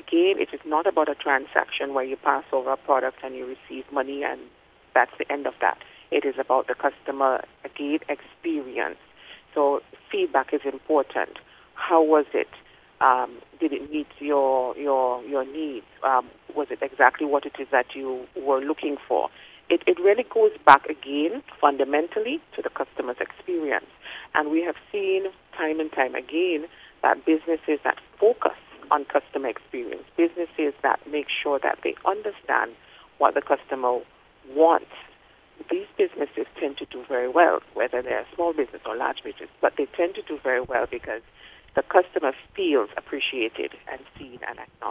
again, it is not about a transaction where you pass over a product and you receive money and that's the end of that. It is about the customer, again, experience. So feedback is important. How was it? Did it meet your needs? Was it exactly what it is that you were looking for? It really goes back again, fundamentally, to the customer's experience. And we have seen time and time again that businesses that focus on customer experience, businesses that make sure that they understand what the customer wants, these businesses tend to do very well, whether they're a small business or large business, but they tend to do very well because the customer feels appreciated and seen and acknowledged.